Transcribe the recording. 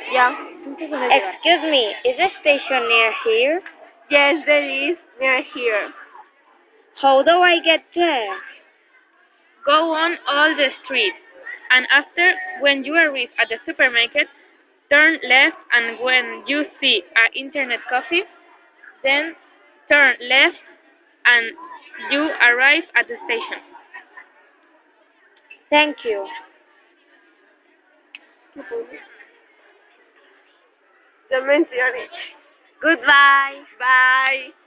Yeah. Excuse me, is a station near here? Yes, there is near here. How do I get there? Go on all the street, and after, when you arrive at the supermarket, turn left, and when you see a internet coffee, then turn left, and you arrive at the station. Thank you. The mention. Goodbye. Bye.